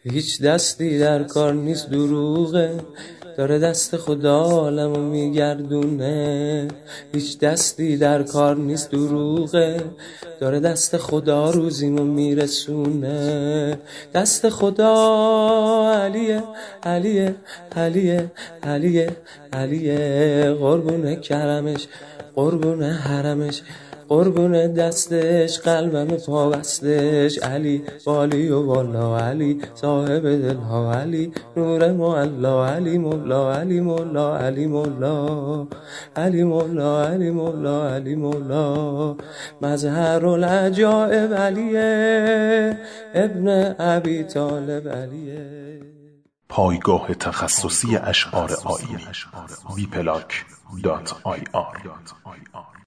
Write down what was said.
هیچ دستی در کار نیست دروغه، داره دست خدا عالمو میگردونه. هیچ دستی در کار نیست دروغه، داره دست خدا روزیمو میرسونه. دست خدا علیه علیه علیه علیه علیه، قربون کرمش قربون حرمش، قربون دستش قلبم پا بستش. علی والی و والا علی صاحب دلها علی نور معلا علی مولا علی مولا علی مولا علی مولا علی مولا علی مولا. مظهر العجائب علیه ابن ابی طالب علیه. پایگاه تخصصی اشعار آیینی wplac.ir